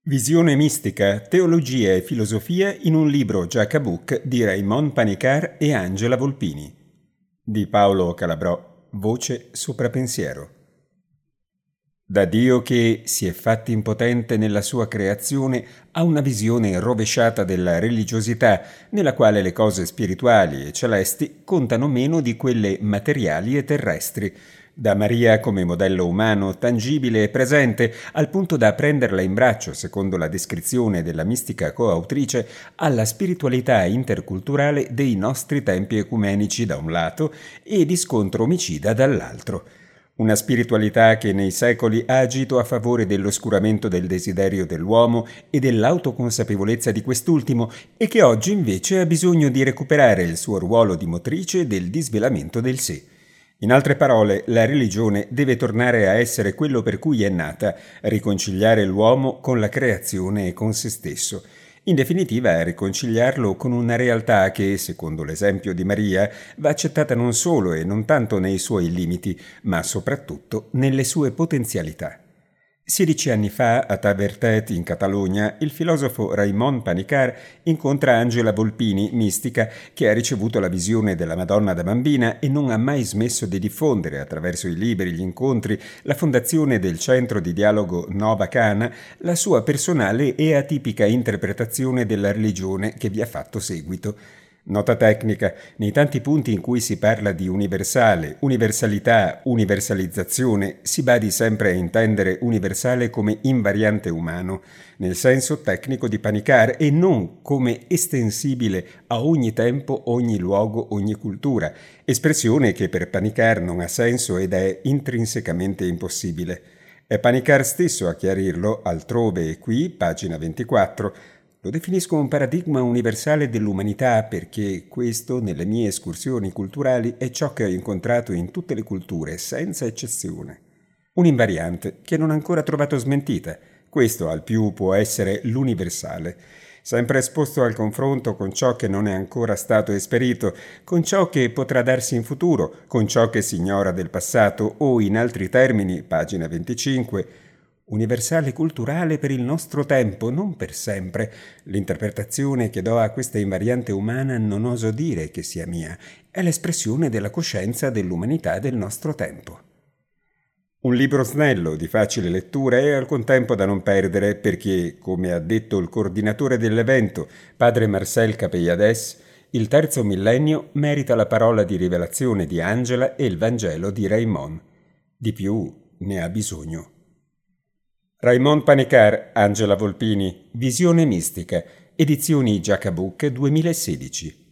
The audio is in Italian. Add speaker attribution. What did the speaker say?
Speaker 1: Visione mistica, teologia e filosofia in un libro Giacabuc di Raymond Panikkar e Angela Volpini. Di Paolo Calabrò, voce soprapensiero. Da Dio che si è fatto impotente nella sua creazione ha una visione rovesciata della religiosità, nella quale le cose spirituali e celesti contano meno di quelle materiali e terrestri. Da Maria come modello umano, tangibile e presente, al punto da prenderla in braccio, secondo la descrizione della mistica coautrice, alla spiritualità interculturale dei nostri tempi ecumenici da un lato e di scontro omicida dall'altro. Una spiritualità che nei secoli ha agito a favore dell'oscuramento del desiderio dell'uomo e dell'autoconsapevolezza di quest'ultimo e che oggi invece ha bisogno di recuperare il suo ruolo di motrice del disvelamento del sé. In altre parole, la religione deve tornare a essere quello per cui è nata, riconciliare l'uomo con la creazione e con se stesso. In definitiva, riconciliarlo con una realtà che, secondo l'esempio di Maria, va accettata non solo e non tanto nei suoi limiti, ma soprattutto nelle sue potenzialità. 16 anni fa, a Tavertet, in Catalogna, il filosofo Raymond Panikkar incontra Angela Volpini, mistica, che ha ricevuto la visione della Madonna da bambina e non ha mai smesso di diffondere, attraverso i libri, gli incontri, la fondazione del centro di dialogo Nova Cana, la sua personale e atipica interpretazione della religione che vi ha fatto seguito. Nota tecnica: nei tanti punti in cui si parla di universale, universalità, universalizzazione, si badi sempre a intendere universale come invariante umano, nel senso tecnico di Panikkar, e non come estensibile a ogni tempo, ogni luogo, ogni cultura, espressione che per Panikkar non ha senso ed è intrinsecamente impossibile. È Panikkar stesso a chiarirlo, altrove e qui, pagina 24, lo definisco un paradigma universale dell'umanità perché questo, nelle mie escursioni culturali, è ciò che ho incontrato in tutte le culture, senza eccezione. Un invariante che non ha ancora trovato smentita. Questo al più può essere l'universale, sempre esposto al confronto con ciò che non è ancora stato esperito, con ciò che potrà darsi in futuro, con ciò che si ignora del passato o, in altri termini, pagina 25, universale culturale per il nostro tempo, non per sempre. L'interpretazione che do a questa invariante umana non oso dire che sia mia, è l'espressione della coscienza dell'umanità del nostro tempo. Un libro snello, di facile lettura e al contempo da non perdere perché, come ha detto il coordinatore dell'evento, padre Marcel Capellades, il terzo millennio merita la parola di rivelazione di Angela e il Vangelo di Raymond. Di più ne ha bisogno. Raymond Panikkar, Angela Volpini, Visione mistica, edizioni Giacabuc 2016.